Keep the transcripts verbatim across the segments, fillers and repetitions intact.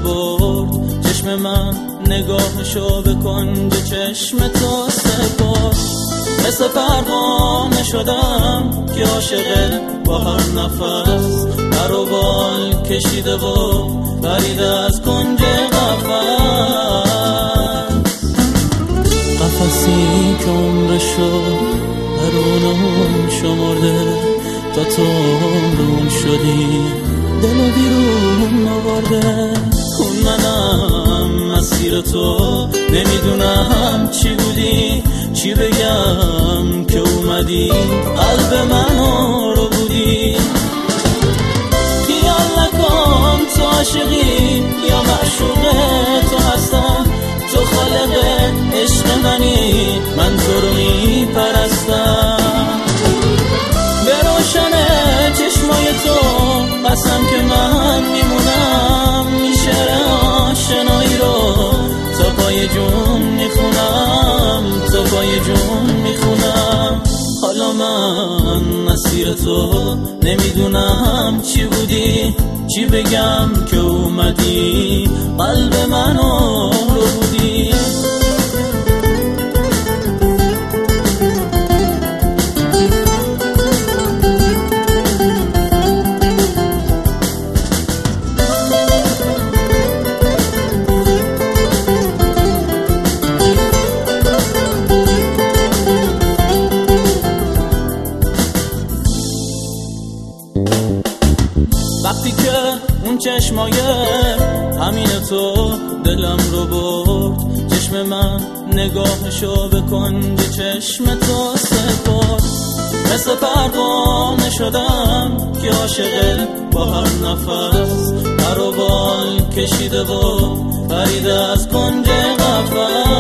برد چشم من، نگاهشو به کنج چشم تو سپرد. مثل پروانه شدم که عاشق با هر نفس پر و بال کشیده و پرید از کنج قفس. قفسی که عمرشو درونم شمرده، تا تو عمرون شدی دل و بیرون آورده. اون منم مسیر تو، نمیدونم چی بودی، چی بگم که اومدی قلب منو رو بودی. خیال نکن تو عاشقی یا معشوق تو هستم، تو خالق عشق منی، من تو رو میپرستم. به روشن چشمای تو قسم که من میمونم، میشه آشنایی رو تا پای جون میخونم، تا پای جون میخونم. حالا من مسیر تو، نمیدونم چی بودی، چی بگم که اومدی قلب منو رو بودی. وقتی که اون چشمای همین تو دلم رو برد، چشم من نگاهشو به کنج چشم تو سپرد. مثل پروانه شدم که عاشق با هر نفس پر و بال کشیده و پرید از کنج قفس.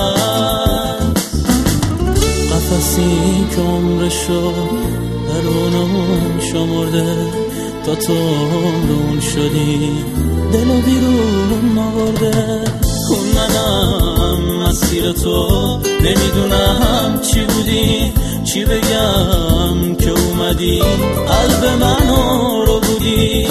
قفسی که عمرشو درونم شمرده، تا تو عمرون شدی دل و بیرون آورده. اون منم مسیر تو، نمیدونم چی بودی، چی بگم که اومدی قلب منو رو بودی.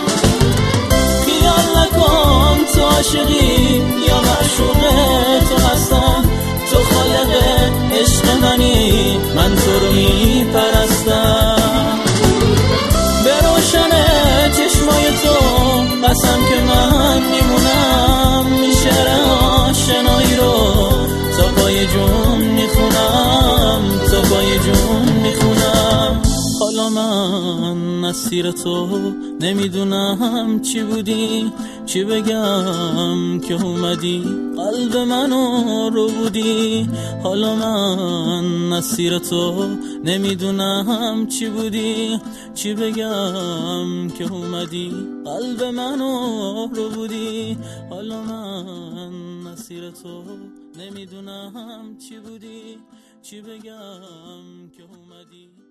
خیال نکن تو عاشقی یا معشوق تو هستم، تو خالق عشق منی، من تو رو میپرستم. به روشن چشمای تو قسم که من میمونم، میشه آشنایی رو تا پای جون میخونم، تا پای جون میخونم. حالا من مسیر تو، نمیدونم چی بودی، چی بگم که اومدی قلب منو رو بودی. حالا من مسیر تو، نمیدونم چی بودی، چی بگم که اومدی قلب منو رو بودی. حالا من مسیر تو، نمیدونم چی بودی، چی بگم که اومدی